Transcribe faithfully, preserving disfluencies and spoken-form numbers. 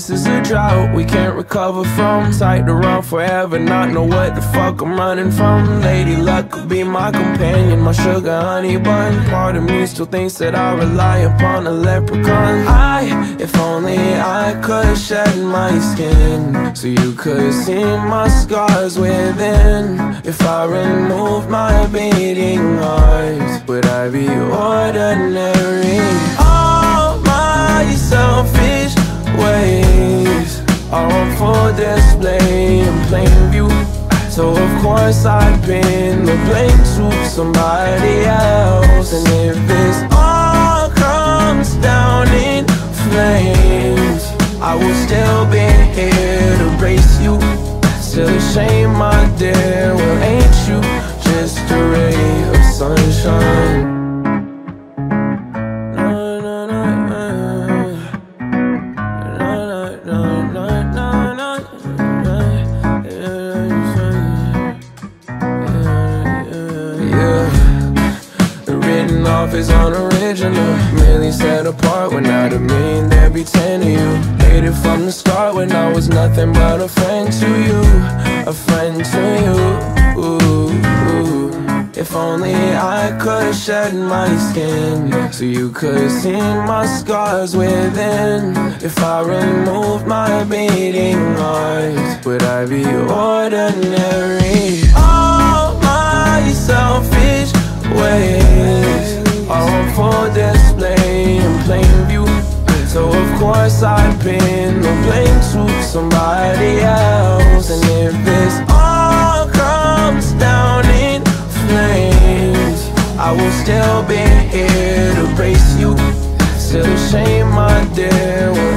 this is a drought we can't recover from. Tight to run forever, not know what the fuck I'm running from. Lady Luck could be my companion, my sugar honey bun. Part of me still thinks that I rely upon a leprechaun. I, if only I could shed my skin, so you could see my scars within. If I removed my beating heart, would I be ordinary? All my selfish ways are on full display in plain view. So of course I pin the blame to somebody else. And if this all comes down in flames, I will still be here to brace you. Still a shame, my dear, well ain't you just a ray of sunshine? Is unoriginal, merely set apart. When I didn't mean there'd be ten of you. Hated from the start when I was nothing but a friend to you, a friend to you. Ooh, ooh. If only I could shed my skin, so you could see my scars within. If I removed my beating heart, would I be ordinary? All my selfish ways are on full display in plain view. So of course I pin the blame to somebody else. And if this all comes down in flames, I will still be here to brace you. Still a shame, my dear.